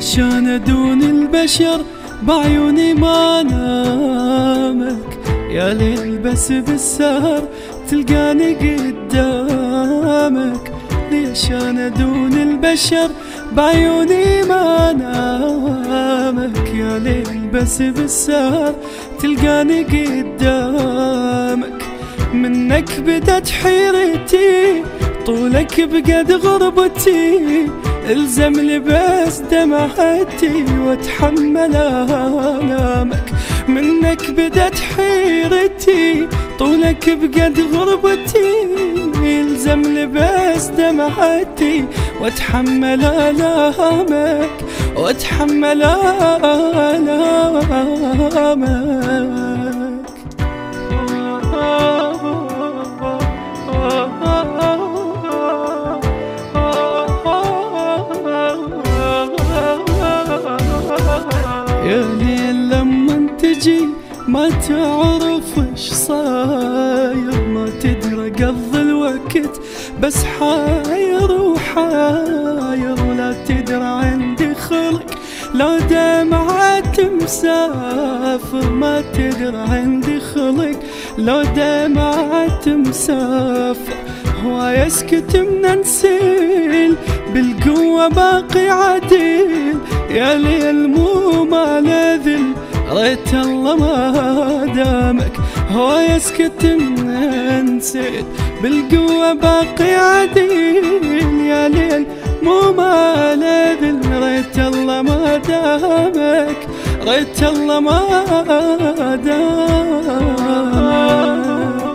عشان دون البشر بعيوني ما نامك. يا ليل بس بالسهر تلقاني قدامك. ليش انا دون البشر بعيوني ما نامك. يا ليل بس بالسهر تلقاني قدامك. منك بدت حيرتي طولك بقد غربتي. الزم لباس دمعتي واتحمل آلامك. منك بدت حيرتي طولك بقد غربتي. الزم لباس دمعتي واتحمل آلامك واتحمل آلامك. يا ليل لما تجي ما تعرف ايش صاير. ما تدري قضي الوقت بس حاير وحاير. ولا تدري عندي خلق لو دمعت مسافر. ما تدري عندي خلق لو دمعت مسافر. هو يسكت من نسيل بالقوة باقي عديل. يا ليل مو مالذل ريت الله ما دامك. هو يسكت من نسيل بالقوة باقي عديل. يا ليل مو مالذل ريت الله ما دامك. ريت الله ما دامك.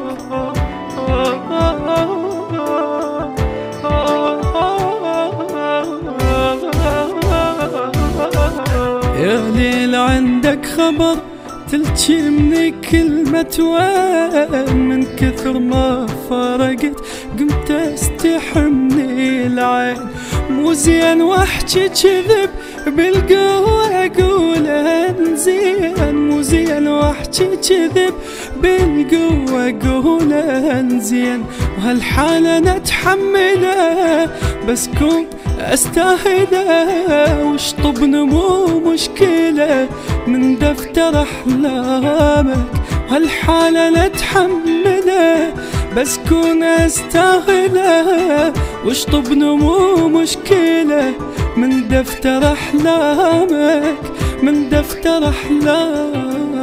يا ليل عندك خبر تلجمني كلمة وين. من كثر ما فرقت قمت استحمني العين. مو زين واحكي كذب بالقوة اقول انزين. مو زين واحكي كذب بالقوة اقول انزين. وهالحالة انا اتحمله بس كنت استاهله. وشطبن مو مشكلة من دفتر احلامك. وهالحالة انا اتحمله بس كون استاهله. وشطبن مو مشكلة من دفتر احلامك. من دفتر احلامك.